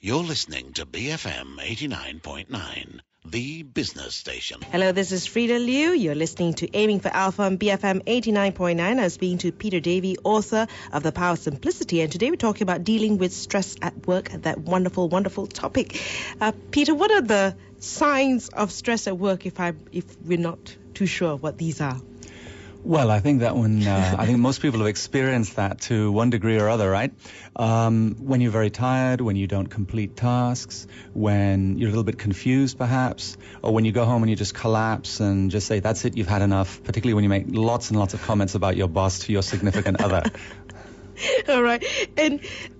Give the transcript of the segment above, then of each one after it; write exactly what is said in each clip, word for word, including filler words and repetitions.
You're listening to B F M eighty-nine point nine, the business station. Hello, this is Frida Liu. You're listening to Aiming for Alpha on B F M eighty-nine point nine. I was speaking to Peter Davey, author of The Power of Simplicity, and today we're talking about dealing with stress at work, that wonderful, wonderful topic. Uh, Peter, what are the signs of stress at work if I if we're not too sure what these are? Well, I think that when uh, I think most people have experienced that to one degree or other, right? Um, when you're very tired, when you don't complete tasks, when you're a little bit confused, perhaps, or when you go home and you just collapse and just say, "That's it, you've had enough." Particularly when you make lots and lots of comments about your boss to your significant other. All right, and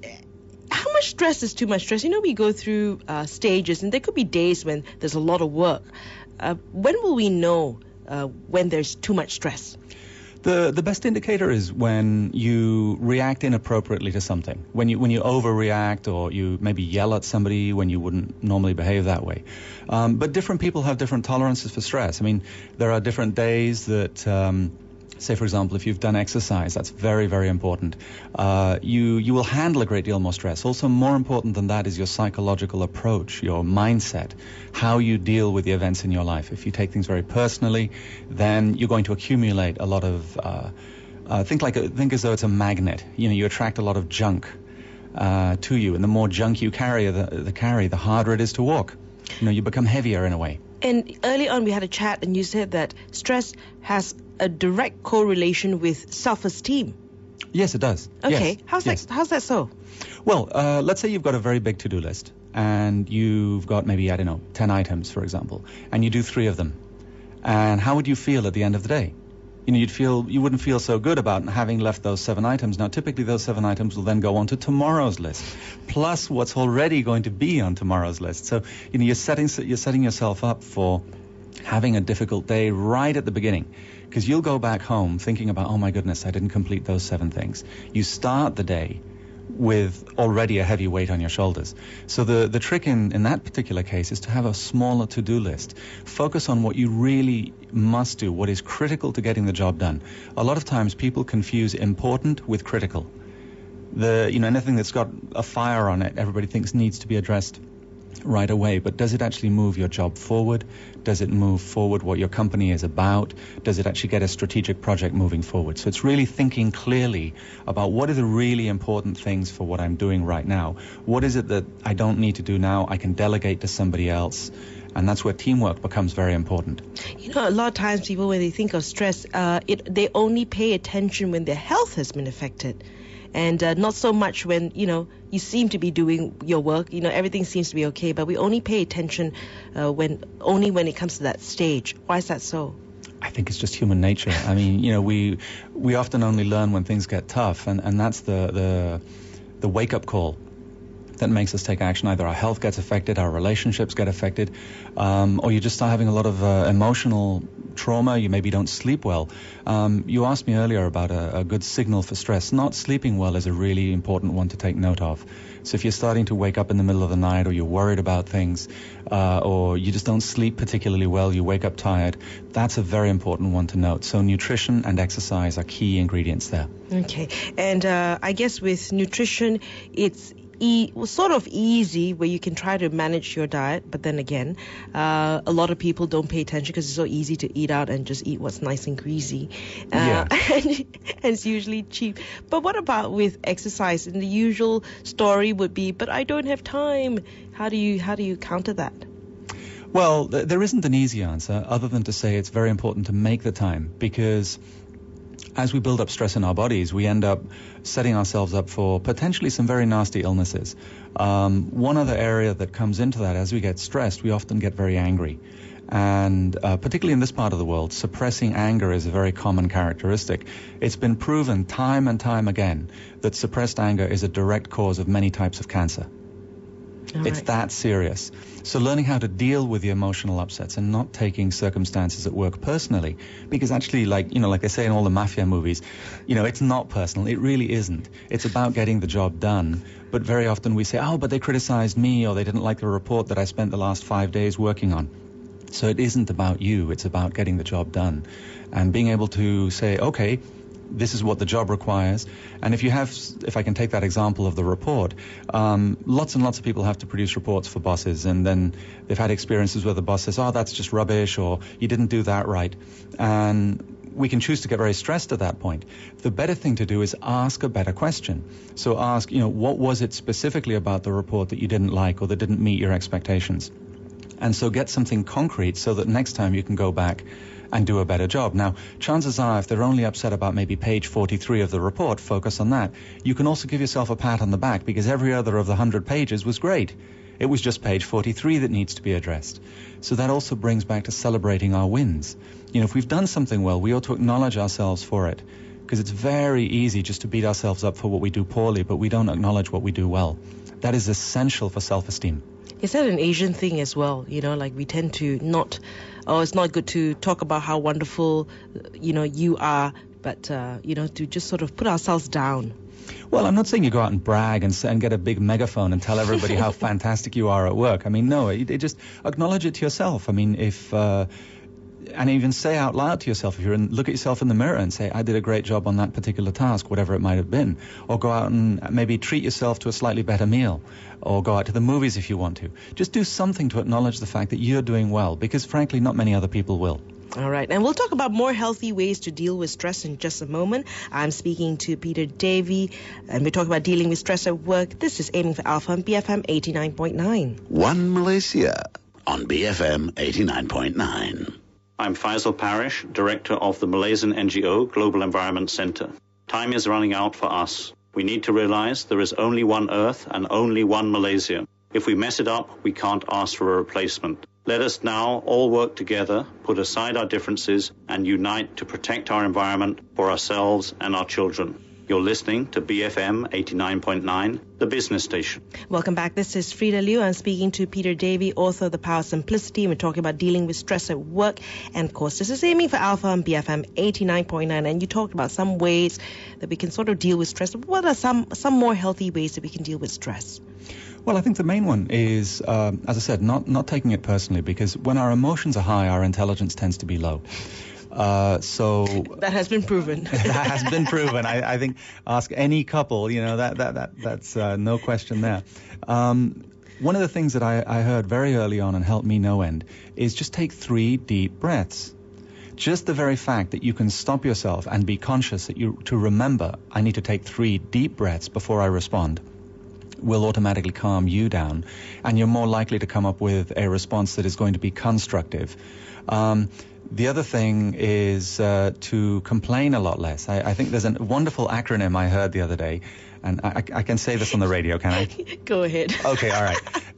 how much stress is too much stress? You know, we go through uh, stages, and there could be days when there's a lot of work. Uh, when will we know uh, when there's too much stress? The the best indicator is when you react inappropriately to something. When you when you overreact, or you maybe yell at somebody when you wouldn't normally behave that way. Um, but different people have different tolerances for stress. I mean, there are different days that, um, say for example, if you've done exercise, that's very, very important. Uh, you you will handle a great deal more stress. Also, more important than that is your psychological approach, your mindset, how you deal with the events in your life. If you take things very personally, then you're going to accumulate a lot of, uh, uh, think like a, think as though it's a magnet. You know, you attract a lot of junk uh, to you, and the more junk you carry, the, the carry, the harder it is to walk. You know, you become heavier in a way. And early on we had a chat, and you said that stress has a direct correlation with self-esteem. Yes, it does. Okay, yes. how's yes. that? How's that so? Well, uh, let's say you've got a very big to-do list, and you've got maybe, I don't know, ten items, for example, and you do three of them. And how would you feel at the end of the day? You know, you'd feel, you wouldn't feel so good about having left those seven items. Now, typically those seven items will then go on to tomorrow's list, plus what's already going to be on tomorrow's list. So, you know, you're setting, you're setting yourself up for having a difficult day right at the beginning, because you'll go back home thinking about, oh my goodness, I didn't complete those seven things. You start the day with already a heavy weight on your shoulders. So the, the trick in, in that particular case is to have a smaller to-do list. Focus on what you really must do, what is critical to getting the job done. A lot of times people confuse important with critical. The, you know, anything that's got a fire on it, everybody thinks needs to be addressed right away, but does it actually move your job forward? Does it move forward what your company is about? Does it actually get a strategic project moving forward? So it's really thinking clearly about what are the really important things for what I'm doing right now. What is it that I don't need to do now? I can delegate to somebody else. And that's where teamwork becomes very important. You know, a lot of times people, when they think of stress, uh, it, they only pay attention when their health has been affected. And uh, not so much when, you know, you seem to be doing your work, you know, everything seems to be okay, but we only pay attention uh, when only when it comes to that stage. Why is that so? I think it's just human nature. I mean, you know, we we often only learn when things get tough, and, and that's the, the the wake-up call that makes us take action. Either our health gets affected, our relationships get affected, um, or you just start having a lot of uh, emotional trauma. You maybe don't sleep well. Um, you asked me earlier about a, a good signal for stress. Not sleeping well is a really important one to take note of. So if you're starting to wake up in the middle of the night, or you're worried about things, uh, or you just don't sleep particularly well, you wake up tired, that's a very important one to note. So nutrition and exercise are key ingredients there. Okay. And uh, I guess with nutrition, it's E- sort of easy, where you can try to manage your diet, but then again, uh, a lot of people don't pay attention because it's so easy to eat out and just eat what's nice and greasy, uh, yeah. and, and it's usually cheap. But what about with exercise? And the usual story would be, but I don't have time. How do you how do you counter that? Well, th- there isn't an easy answer other than to say it's very important to make the time, because as we build up stress in our bodies, we end up setting ourselves up for potentially some very nasty illnesses. Um, one other area that comes into that, as we get stressed, we often get very angry. And uh, particularly in this part of the world, suppressing anger is a very common characteristic. It's been proven time and time again that suppressed anger is a direct cause of many types of cancer. All it's right. that serious. So learning how to deal with the emotional upsets and not taking circumstances at work personally, because actually, like, you know, like they say in all the mafia movies, you know, it's not personal. It really isn't. It's about getting the job done. But very often we say, oh, but they criticized me, or they didn't like the report that I spent the last five days working on. So it isn't about you. It's about getting the job done and being able to say, okay, this is what the job requires. And if you have, if I can take that example of the report, um, lots and lots of people have to produce reports for bosses, and then they've had experiences where the boss says, oh, that's just rubbish, or you didn't do that right. And we can choose to get very stressed at that point. The better thing to do is ask a better question. So ask, you know, what was it specifically about the report that you didn't like or that didn't meet your expectations? And so get something concrete so that next time you can go back and do a better job. Now, chances are, if they're only upset about maybe page forty-three of the report, focus on that. You can also give yourself a pat on the back because every other of the one hundred pages was great. It was just page forty-three that needs to be addressed. So that also brings back to celebrating our wins. You know, if we've done something well, we ought to acknowledge ourselves for it, because it's very easy just to beat ourselves up for what we do poorly, but we don't acknowledge what we do well. That is essential for self-esteem. Is that an Asian thing as well? You know, like we tend to not, oh, it's not good to talk about how wonderful, you know, you are, but, uh, you know, to just sort of put ourselves down. Well, I'm not saying you go out and brag and, and get a big megaphone and tell everybody how fantastic you are at work. I mean, no, it, it just acknowledge it to yourself. I mean, if... Uh, and even say out loud to yourself, if you're in, look at yourself in the mirror and say, I did a great job on that particular task, whatever it might have been. Or go out and maybe treat yourself to a slightly better meal. Or go out to the movies if you want to. Just do something to acknowledge the fact that you're doing well, because frankly, not many other people will. All right, and we'll talk about more healthy ways to deal with stress in just a moment. I'm speaking to Peter Davey, and we're talking about dealing with stress at work. This is Aiming for Alpha on B F M eighty-nine point nine. One Malaysia on B F M eighty-nine point nine. I'm Faisal Parish, Director of the Malaysian N G O Global Environment Centre. Time is running out for us. We need to realise there is only one Earth and only one Malaysia. If we mess it up, we can't ask for a replacement. Let us now all work together, put aside our differences, and unite to protect our environment for ourselves and our children. You're listening to B F M eighty-nine point nine, the business station. Welcome back. This is Frida Liu. I'm speaking to Peter Davey, author of The Power of Simplicity. We're talking about dealing with stress at work. And of course, this is Aiming for Alpha on B F M eighty-nine point nine. And you talked about some ways that we can sort of deal with stress. What are some, some more healthy ways that we can deal with stress? Well, I think the main one is, um, as I said, not, not taking it personally, because when our emotions are high, our intelligence tends to be low. Uh, so that has been proven. that has been proven. I, I think ask any couple, you know, that that that that's uh, no question there. Um, one of the things that I, I heard very early on and helped me no end is just take three deep breaths. Just the very fact that you can stop yourself and be conscious that you to remember, I need to take three deep breaths before I respond, will automatically calm you down, and you're more likely to come up with a response that is going to be constructive. Um, The other thing is uh, to complain a lot less. I, I think there's a wonderful acronym I heard the other day, and I, I can say this on the radio, can I? Go ahead. Okay, all right.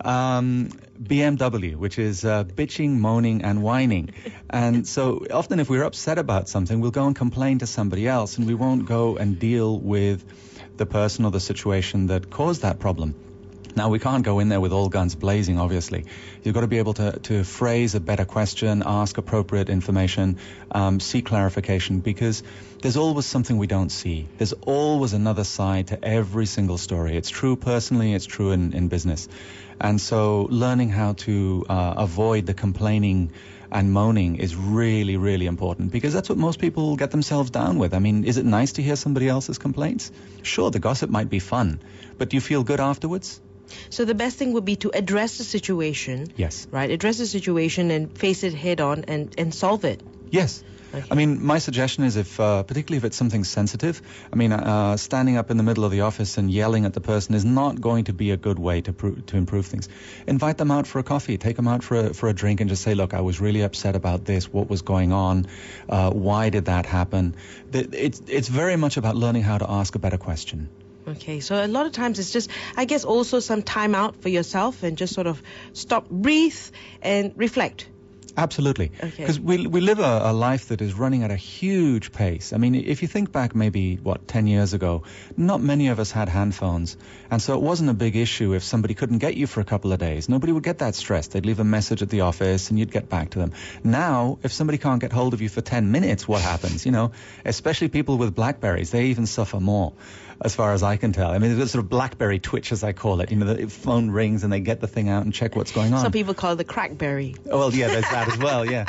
Um, B M W, which is uh, bitching, moaning, and whining. And so often if we're upset about something, we'll go and complain to somebody else, and we won't go and deal with the person or the situation that caused that problem. Now, we can't go in there with all guns blazing, obviously. You've got to be able to, to phrase a better question, ask appropriate information, um, seek clarification, because there's always something we don't see. There's always another side to every single story. It's true personally, it's true in, in business. And so learning how to uh, avoid the complaining and moaning is really, really important, because that's what most people get themselves down with. I mean, is it nice to hear somebody else's complaints? Sure, the gossip might be fun, but do you feel good afterwards? So the best thing would be to address the situation. Yes. Right? Address the situation and face it head on and, and solve it. Yes. Okay. I mean, my suggestion is if, uh, particularly if it's something sensitive, I mean, uh, standing up in the middle of the office and yelling at the person is not going to be a good way to pro- to improve things. Invite them out for a coffee, take them out for a, for a drink, and just say, look, I was really upset about this. What was going on? Uh, why did that happen? It's, it's very much about learning how to ask a better question. Okay, so a lot of times it's just, I guess, also some time out for yourself and just sort of stop, breathe, and reflect. Absolutely. Because Okay. we we live a, a life that is running at a huge pace. I mean, if you think back maybe, what, ten years ago, not many of us had handphones. And so it wasn't a big issue if somebody couldn't get you for a couple of days. Nobody would get that stressed. They'd leave a message at the office and you'd get back to them. Now, if somebody can't get hold of you for ten minutes, what happens? You know, especially people with Blackberries, they even suffer more, as far as I can tell. I mean, there's sort of Blackberry twitch, as I call it. You know, the phone rings and they get the thing out and check what's going on. Some people call it the crackberry. Oh, well, yeah, there's that as well, yeah.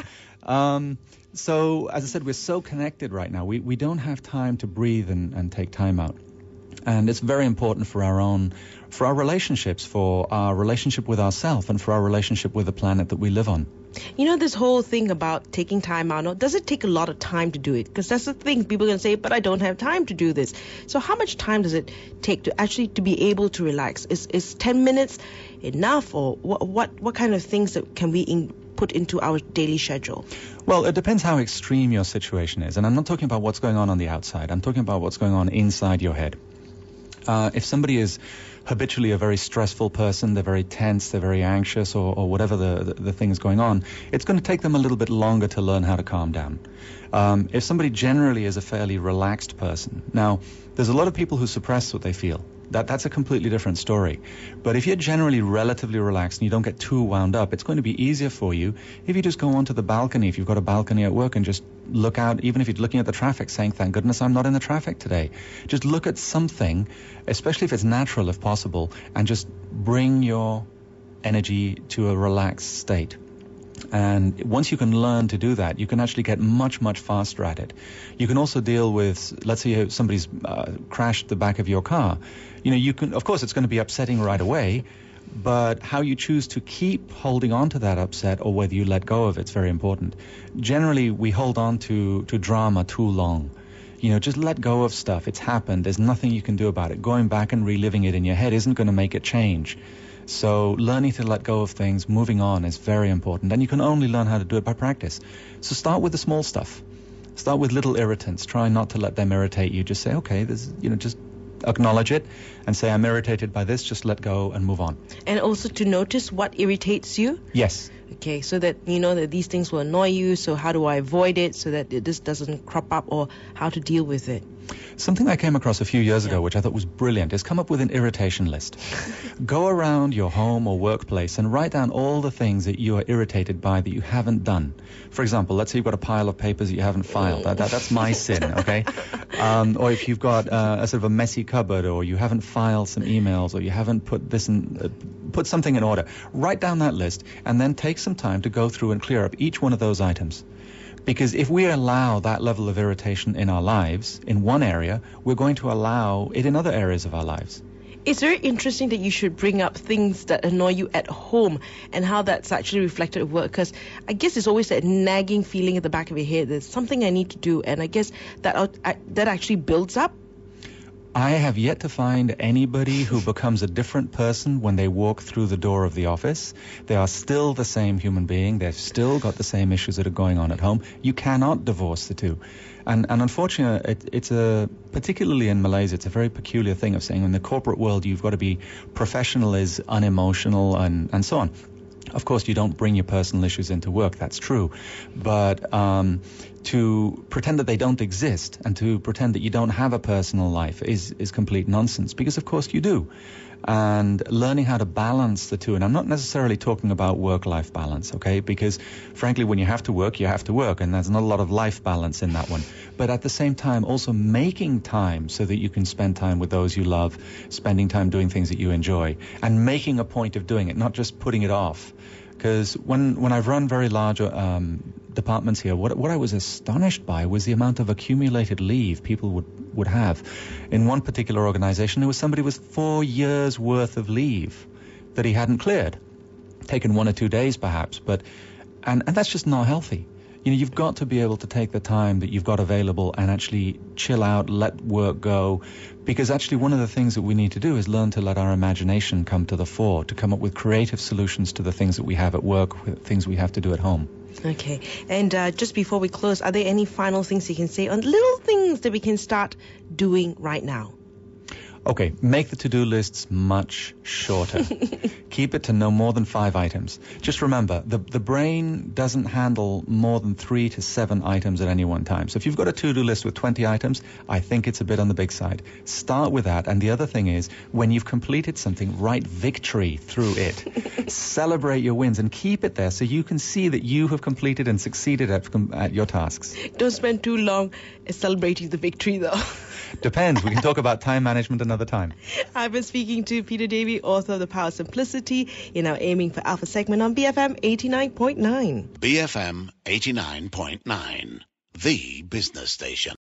Um, so, as I said, we're so connected right now. We we don't have time to breathe and, and take time out. And it's very important for our own, for our relationships, for our relationship with ourselves, and for our relationship with the planet that we live on. You know, this whole thing about taking time out, no, does it take a lot of time to do it? Because that's the thing. People are going to say, but I don't have time to do this. So how much time does it take to actually to be able to relax? Is is ten minutes enough, or what what, what kind of things that can we in, put into our daily schedule? Well, it depends how extreme your situation is. And I'm not talking about what's going on on the outside. I'm talking about what's going on inside your head. Uh, if somebody is habitually a very stressful person, they're very tense, they're very anxious, or, or whatever the, the, the thing is going on, it's going to take them a little bit longer to learn how to calm down. Um, if somebody generally is a fairly relaxed person, now, there's a lot of people who suppress what they feel. That, that's a completely different story. But if you're generally relatively relaxed and you don't get too wound up, it's going to be easier for you if you just go onto the balcony, if you've got a balcony at work, and just look out, even if you're looking at the traffic, saying, thank goodness I'm not in the traffic today. Just look at something, especially if it's natural, if possible, and just bring your energy to a relaxed state. And once you can learn to do that, you can actually get much, much faster at it. You can also deal with, let's say somebody's uh, crashed the back of your car. You know, you can, of course, it's going to be upsetting right away, but how you choose to keep holding on to that upset, or whether you let go of it's very important. Generally, we hold on to, to drama too long. You know, just let go of stuff. It's happened. There's nothing you can do about it. Going back and reliving it in your head isn't going to make it change. So learning to let go of things, moving on, is very important. And you can only learn how to do it by practice. So start with the small stuff. Start with little irritants. Try not to let them irritate you. Just say, okay, this, you know, just acknowledge it and say, I'm irritated by this. Just let go and move on. And also to notice what irritates you. Yes. Okay, so that you know that these things will annoy you. So how do I avoid it so that this doesn't crop up, or how to deal with it? Something I came across a few years ago, which I thought was brilliant, is come up with an irritation list. Go around your home or workplace and write down all the things that you are irritated by that you haven't done. For example, let's say you've got a pile of papers that you haven't filed. That, that, that's my sin, okay? Um, or if you've got uh, a sort of a messy cupboard, or you haven't filed some emails, or you haven't put this in, uh, put something in order. Write down that list and then take some time to go through and clear up each one of those items. Because if we allow that level of irritation in our lives, in one area, we're going to allow it in other areas of our lives. It's very interesting that you should bring up things that annoy you at home and how that's actually reflected at work. Because I guess it's always that nagging feeling at the back of your head. There's something I need to do. And I guess that I, that actually builds up. I have yet to find anybody who becomes a different person when they walk through the door of the office. They are still the same human being. They've still got the same issues that are going on at home. You cannot divorce the two. And, and unfortunately, it, it's a, particularly in Malaysia, it's a very peculiar thing of saying in the corporate world, you've got to be professional is unemotional and, and so on. Of course, you don't bring your personal issues into work. That's true. But um, to pretend that they don't exist and to pretend that you don't have a personal life is, is complete nonsense, because, of course, you do. And learning how to balance the two, and I'm not necessarily talking about work-life balance, okay? Because, frankly, when you have to work, you have to work, and there's not a lot of life balance in that one. But at the same time, also making time so that you can spend time with those you love, spending time doing things that you enjoy, and making a point of doing it, not just putting it off. Because when, when I've run very large um, departments here, what, what I was astonished by was the amount of accumulated leave people would, would have. In one particular organization, there was somebody with four years worth of leave that he hadn't cleared. Taken one or two days perhaps, but and, and that's just not healthy. You know, you've got to be able to take the time that you've got available and actually chill out, let work go. Because actually one of the things that we need to do is learn to let our imagination come to the fore, to come up with creative solutions to the things that we have at work, things we have to do at home. Okay. And uh, just before we close, are there any final things you can say on little things that we can start doing right now? Okay, make the to-do lists much shorter. Keep it to no more than five items. Just remember, the, the brain doesn't handle more than three to seven items at any one time. So if you've got a to-do list with twenty items, I think it's a bit on the big side. Start with that. And the other thing is, when you've completed something, write victory through it. Celebrate your wins and keep it there so you can see that you have completed and succeeded at, at your tasks. Don't spend too long celebrating the victory, though. Depends. We can talk about time management another time. I've been speaking to Peter Davey, author of The Power of Simplicity, in our Aiming for Alpha segment on B F M eighty-nine point nine. B F M eighty-nine point nine, the business station.